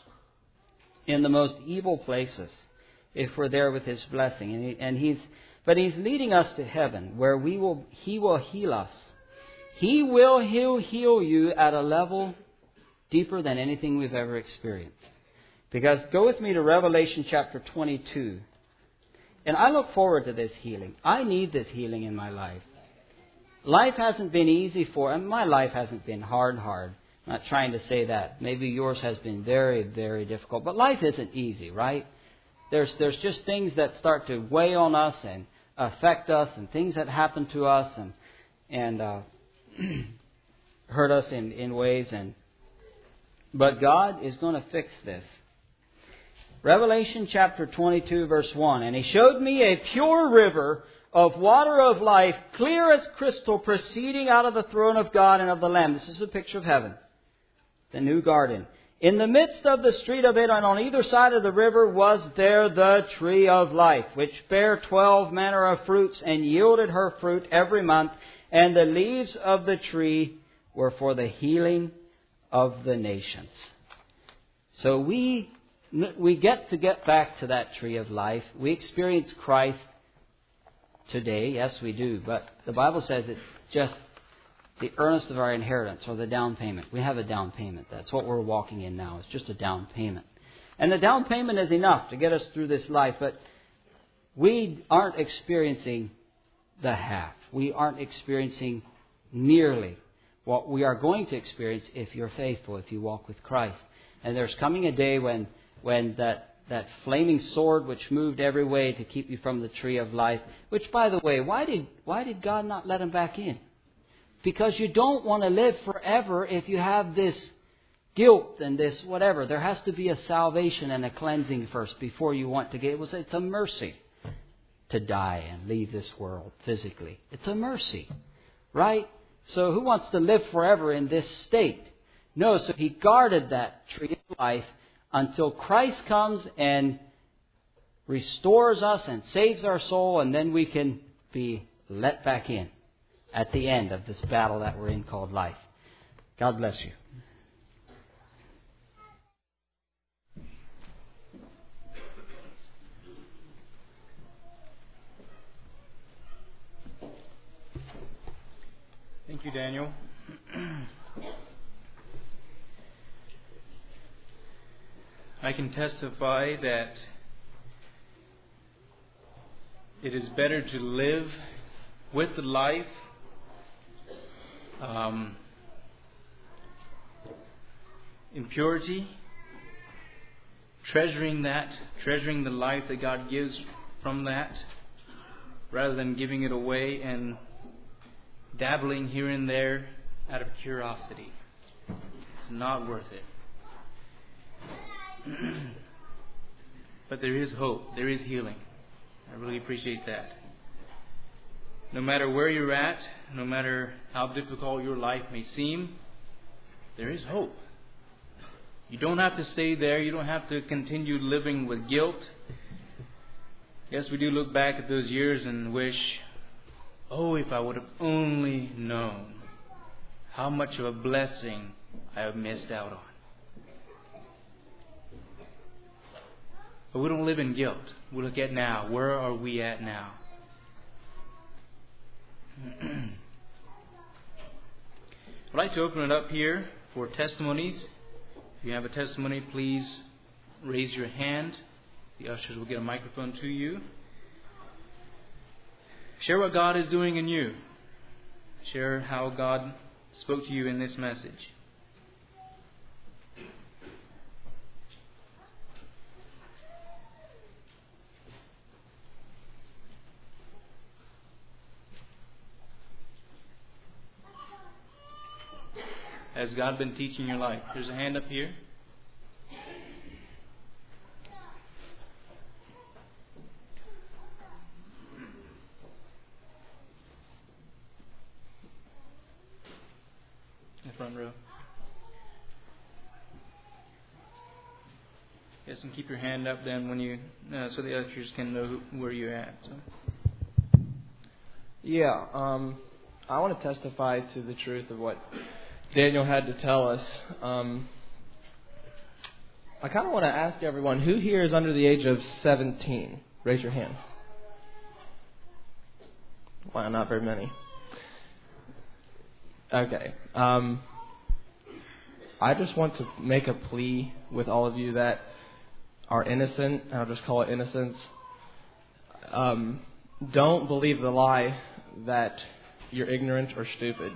in the most evil places if we're there with His blessing. And, he, and He's, but He's leading us to heaven where we will, He will heal us. He will heal, heal you at a level deeper than anything we've ever experienced. Because go with me to Revelation chapter twenty-two. And I look forward to this healing. I need this healing in my life. Life hasn't been easy for, and my life hasn't been hard, hard. I'm not trying to say that. Maybe yours has been very, very difficult. But life isn't easy, right? There's there's just things that start to weigh on us and affect us, and things that happen to us and and uh, hurt us in, in ways. And but God is going to fix this. Revelation chapter twenty-two, verse one. And He showed me a pure river of water of life, clear as crystal, proceeding out of the throne of God and of the Lamb. This is a picture of heaven, the new garden. In the midst of the street of it, and on either side of the river, was there the tree of life, which bare twelve manner of fruits, and yielded her fruit every month. And the leaves of the tree were for the healing of the nations. So we we get to get back to that tree of life. We experience Christ today. Yes, we do. But the Bible says it's just the earnest of our inheritance, or the down payment. We have a down payment. That's what we're walking in now. It's just a down payment. And the down payment is enough to get us through this life. But we aren't experiencing the half. We aren't experiencing nearly what we are going to experience if you're faithful, if you walk with Christ. And there's coming a day when when that, that flaming sword which moved every way to keep you from the tree of life, which, by the way, why did why did God not let him back in? Because you don't want to live forever if you have this guilt and this whatever. There has to be a salvation and a cleansing first before you want to get. It was, it's a mercy to die and leave this world physically. It's a mercy, right? So who wants to live forever in this state? No, so He guarded that tree of life until Christ comes and restores us and saves our soul, and then we can be let back in at the end of this battle that we're in called life. God bless you. Thank you, Daniel. I can testify that it is better to live with the life um, in purity, treasuring that, treasuring the life that God gives from that, rather than giving it away and dabbling here and there out of curiosity. It's not worth it. But there is hope. There is healing. I really appreciate that. No matter where you're at, no matter how difficult your life may seem, there is hope. You don't have to stay there. You don't have to continue living with guilt. Yes, we do look back at those years and wish, oh, if I would have only known how much of a blessing I have missed out on. But we don't live in guilt. We look at now. Where are we at now? I'd like to open it up here for testimonies. If you have a testimony, please raise your hand. The ushers will get a microphone to you. Share what God is doing in you. Share how God spoke to you in this message. Has God been teaching your life? There's a hand up here. In the front row. Yes, and keep your hand up then when you, uh, so the ushers can know who, where you're at. So. Yeah, um, I want to testify to the truth of what Daniel had to tell us. Um, I kind of want to ask everyone, who here is under the age of seventeen? Raise your hand. Wow, not very many. Okay. Um, I just want to make a plea with all of you that are innocent, and I'll just call it innocence. Um, don't believe the lie that you're ignorant or stupid.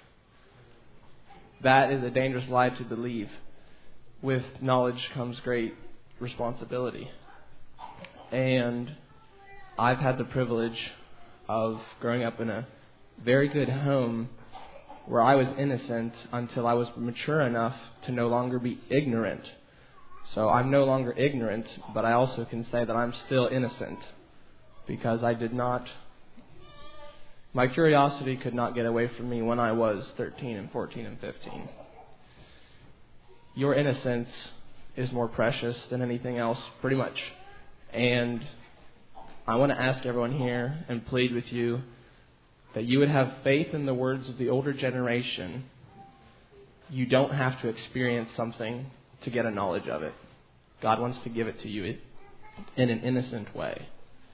That is a dangerous lie to believe. With knowledge comes great responsibility. And I've had the privilege of growing up in a very good home where I was innocent until I was mature enough to no longer be ignorant. So I'm no longer ignorant, but I also can say that I'm still innocent because I did not, my curiosity could not get away from me when I was thirteen and fourteen and fifteen. Your innocence is more precious than anything else, pretty much. And I want to ask everyone here and plead with you that you would have faith in the words of the older generation. You don't have to experience something to get a knowledge of it. God wants to give it to you in an innocent way.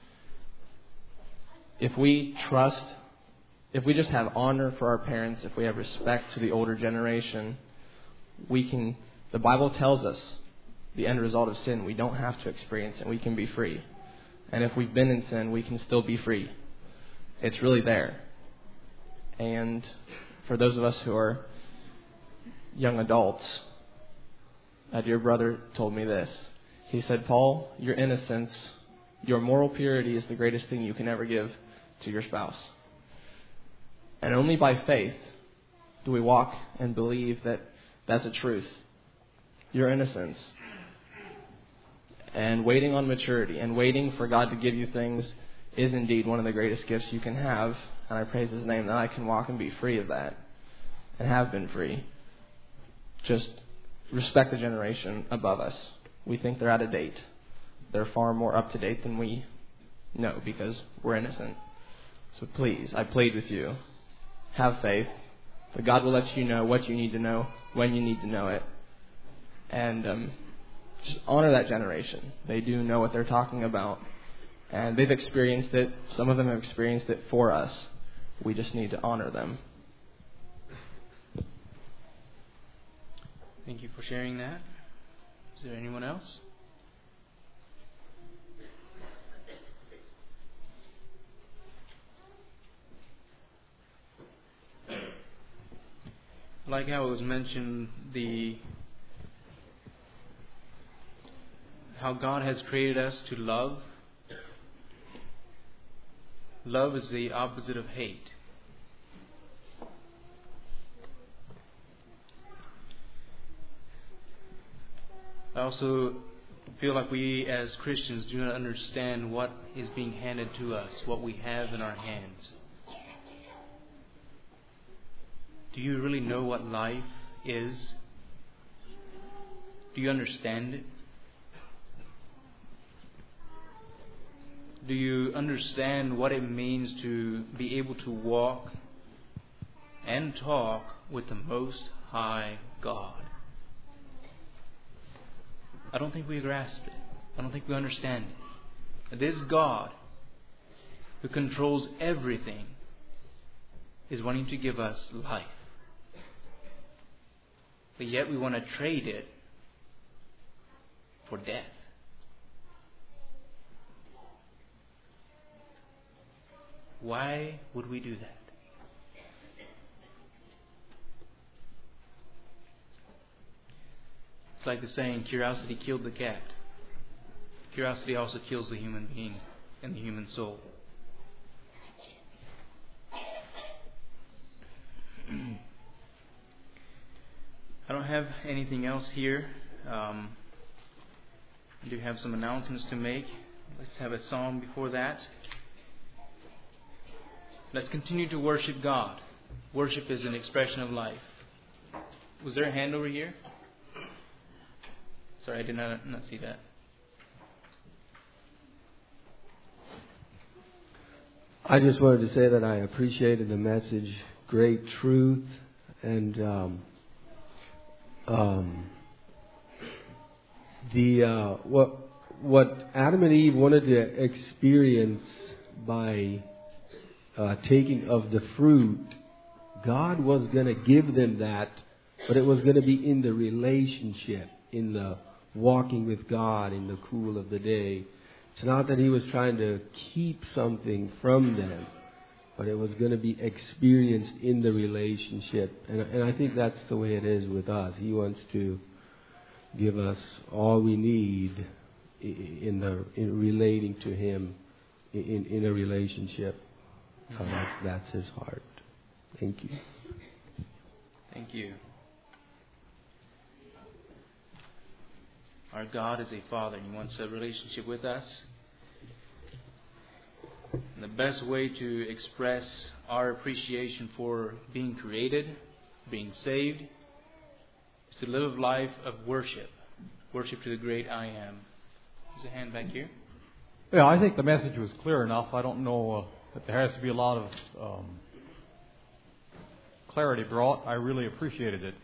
If we trust, if we just have honor for our parents, if we have respect to the older generation, we can, the Bible tells us the end result of sin, we don't have to experience it. We can be free. And if we've been in sin, we can still be free. It's really there. And for those of us who are young adults, a dear brother told me this. He said, Paul, your innocence, your moral purity is the greatest thing you can ever give to your spouse. And only by faith do we walk and believe that that's a truth. Your innocence. And waiting on maturity and waiting for God to give you things is indeed one of the greatest gifts you can have. And I praise His name that I can walk and be free of that and have been free. Just respect the generation above us. We think they're out of date. They're far more up to date than we know because we're innocent. So please, I plead with you, have faith that God will let you know what you need to know when you need to know it. And um, just honor that generation. They do know what they're talking about. And they've experienced it. Some of them have experienced it for us. We just need to honor them. Thank you for sharing that. Is there anyone else? Like how it was mentioned, the how God has created us to love. Love is the opposite of hate. I also feel like we as Christians do not understand what is being handed to us, what we have in our hands. Do you really know what life is? Do you understand it? Do you understand what it means to be able to walk and talk with the Most High God? I don't think we grasp it. I don't think we understand it. This God who controls everything is wanting to give us life. but yet we want to trade it for death. Why would we do that? It's like the saying, curiosity killed the cat. Curiosity also kills the human being and the human soul. I don't have anything else here. Um, I do have some announcements to make. Let's have a song before that. Let's continue to worship God. Worship is an expression of life. Was there a hand over here? Sorry, I did not, not see that. I just wanted to say that I appreciated the message, great truth, and um, um, the uh, what what Adam and Eve wanted to experience by uh, taking of the fruit. God was going to give them that, but it was going to be in the relationship, in the walking with God in the cool of the day. It's not that He was trying to keep something from them, but it was going to be experienced in the relationship. And, and I think that's the way it is with us. He wants to give us all we need in the in relating to Him in, in a relationship. Uh, that's, that's His heart. Thank you. Thank you. Our God is a Father, and He wants a relationship with us. And the best way to express our appreciation for being created, being saved, is to live a life of worship. Worship to the great I Am. There's a hand back here. Yeah, I think the message was clear enough. I don't know uh, that there has to be a lot of um, clarity brought. I really appreciated it.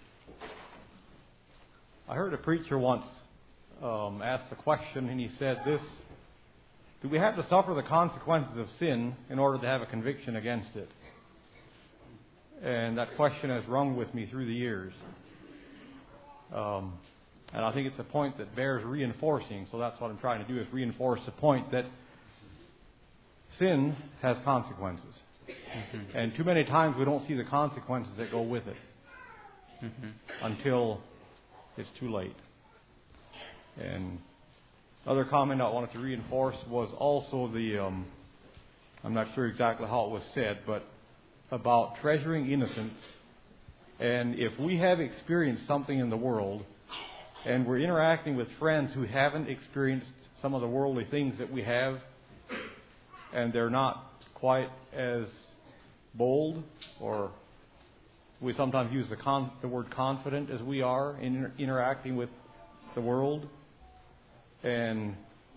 I heard a preacher once Um, asked the question, and he said this: do we have to suffer the consequences of sin in order to have a conviction against it? And that question has rung with me through the years. Um, and I think it's a point that bears reinforcing, so that's what I'm trying to do, is reinforce the point that sin has consequences. Mm-hmm. And too many times we don't see the consequences that go with it mm-hmm. until it's too late. And other comment I wanted to reinforce was also the, um, I'm not sure exactly how it was said, but about treasuring innocence. And if we have experienced something in the world, and we're interacting with friends who haven't experienced some of the worldly things that we have, and they're not quite as bold, or we sometimes use the, con- the word confident as we are in inter- interacting with the world. And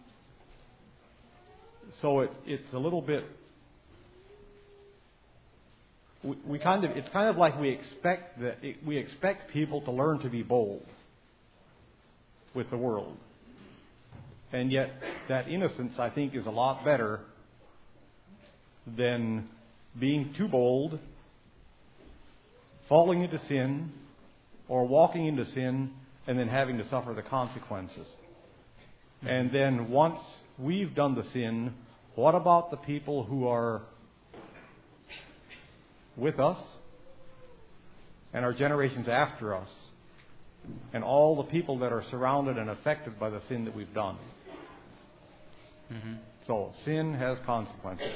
so it, it's a little bit, we, we kind of, it's kind of like we expect that it, we expect people to learn to be bold with the world. And yet that innocence, I think, is a lot better than being too bold, falling into sin, or walking into sin and then having to suffer the consequences. And then once we've done the sin, what about the people who are with us and our generations after us and all the people that are surrounded and affected by the sin that we've done? Mm-hmm. So sin has consequences.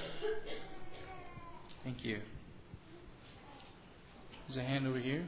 Thank you. There's a hand over here.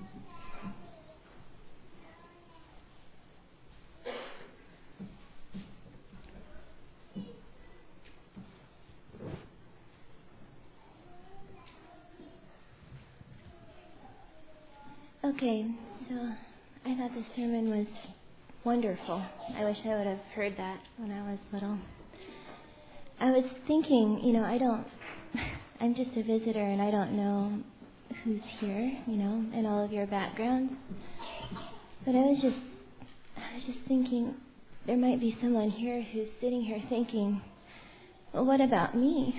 Okay, so I thought the sermon was wonderful. I wish I would have heard that when I was little. I was thinking, you know, I don't, I'm just a visitor and I don't know who's here, you know, and all of your backgrounds. But I was just, I was just thinking, there might be someone here who's sitting here thinking, well, what about me?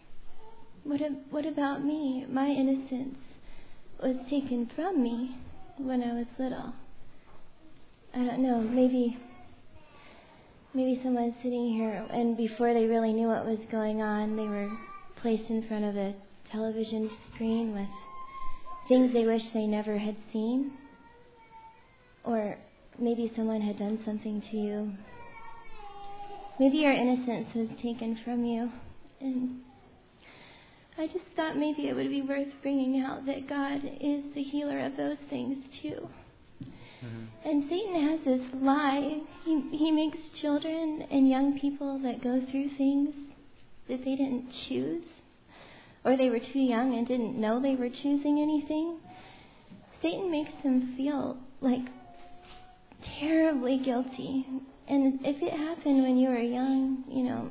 What, what about me? My innocence was taken from me. when I was little. I don't know, maybe maybe someone's sitting here and before they really knew what was going on, they were placed in front of a television screen with things they wish they never had seen. Or maybe someone had done something to you. Maybe your innocence was taken from you. And I just thought maybe it would be worth bringing out that God is the healer of those things too. Mm-hmm. And Satan has this lie. He he makes children and young people that go through things that they didn't choose, or they were too young and didn't know they were choosing anything. Satan makes them feel like terribly guilty. And if it happened when you were young, you know,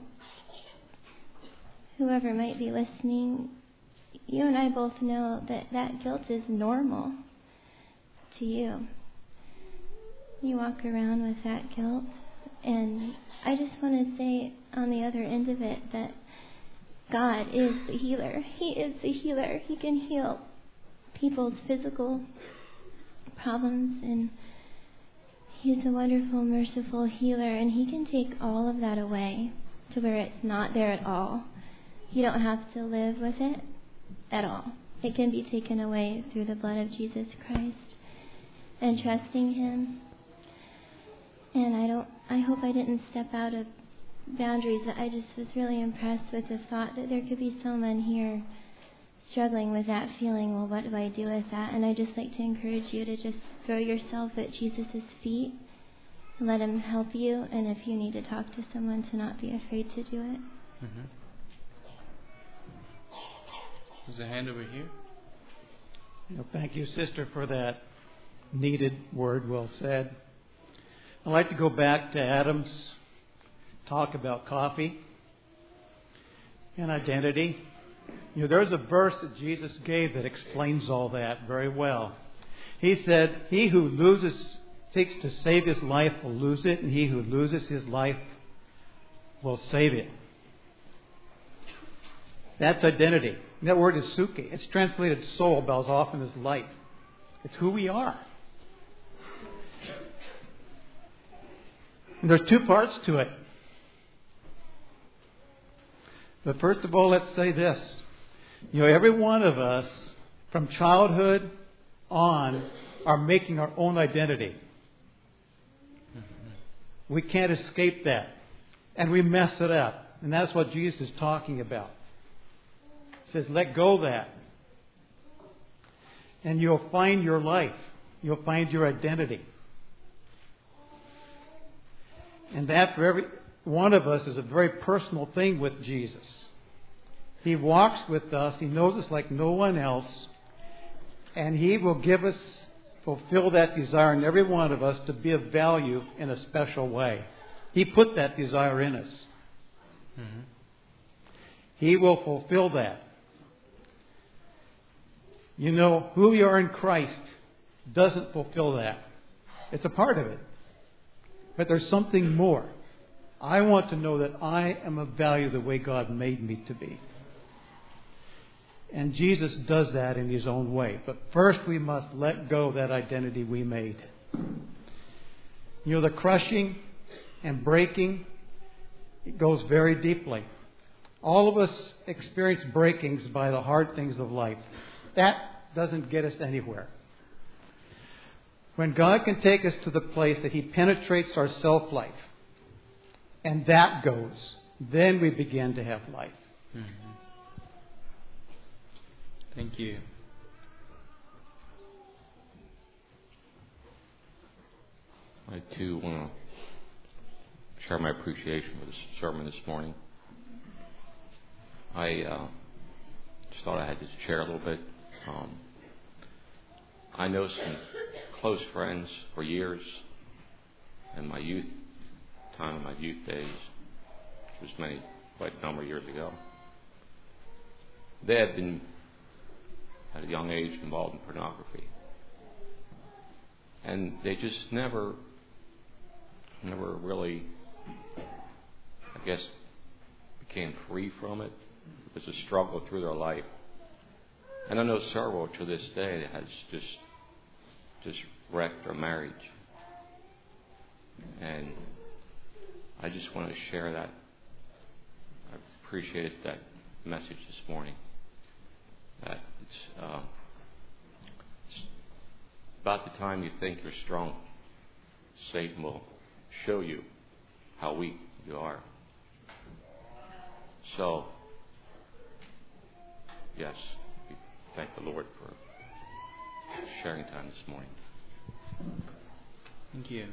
whoever might be listening, you and I both know that that guilt is normal to you. You walk around with that guilt. And I just want to say on the other end of it that God is the healer. He is the healer. He can heal people's physical problems, and He's a wonderful, merciful healer, and He can take all of that away to where it's not there at all. You don't have to live with it at all. It can be taken away through the blood of Jesus Christ and trusting Him. And I don't. I hope I didn't step out of boundaries. I just was really impressed with the thought that there could be someone here struggling with that feeling. Well, what do I do with that? And I just like to encourage you to just throw yourself at Jesus' feet and let Him help you. And if you need to talk to someone, to not be afraid to do it. Mm-hmm. There's a hand over here. You know, thank you, sister, for that needed word, well said. I'd like to go back to Adam's talk about coffee and identity. You know, there's a verse that Jesus gave that explains all that very well. He said, "He who loses, seeks to save his life will lose it, and he who loses his life will save it." That's identity. And that word is suke. It's translated soul about as often as life. It's who we are. And there's two parts to it. But first of all, let's say this. You know, every one of us, from childhood on, are making our own identity. We can't escape that. And we mess it up. And that's what Jesus is talking about. He says, let go of that. And you'll find your life. You'll find your identity. And that for every one of us is a very personal thing with Jesus. He walks with us. He knows us like no one else. And He will give us, fulfill that desire in every one of us to be of value in a special way. He put that desire in us. Mm-hmm. He will fulfill that. You know, who you are in Christ doesn't fulfill that. It's a part of it. But there's something more. I want to know that I am of value the way God made me to be. And Jesus does that in His own way. But first we must let go of that identity we made. You know, the crushing and breaking, it goes very deeply. All of us experience breakings by the hard things of life. That doesn't get us anywhere. When God can take us to the place that He penetrates our self-life, and that goes, then we begin to have life. Mm-hmm. Thank you. I too want to share my appreciation for this sermon this morning. I uh, just thought I had to share a little bit. Um, I know some close friends for years in my youth time, in my youth days, which was many, quite a number of years ago. They had been, at a young age, involved in pornography. And they just never, never really, I guess, became free from it. It was a struggle through their life. And I know several to this day that has just just wrecked our marriage. And I just want to share that. I appreciated that message this morning. That it's, uh, it's about the time you think you're strong, Satan will show you how weak you are. So, yes, we thank the Lord for sharing time this morning. Thank you.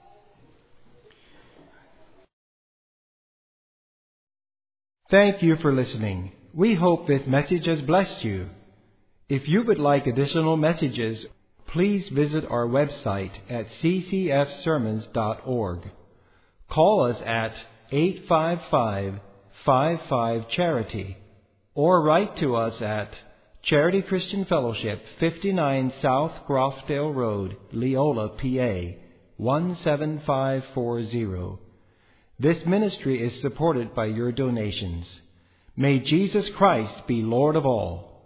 Thank you for listening. We hope this message has blessed you. If you would like additional messages, please visit our website at c c f sermons dot org. Call us at eight five five, five five, charity or write to us at Charity Christian Fellowship, fifty-nine South Grofdale Road, Leola, P A, one seven five four zero. This ministry is supported by your donations. May Jesus Christ be Lord of all.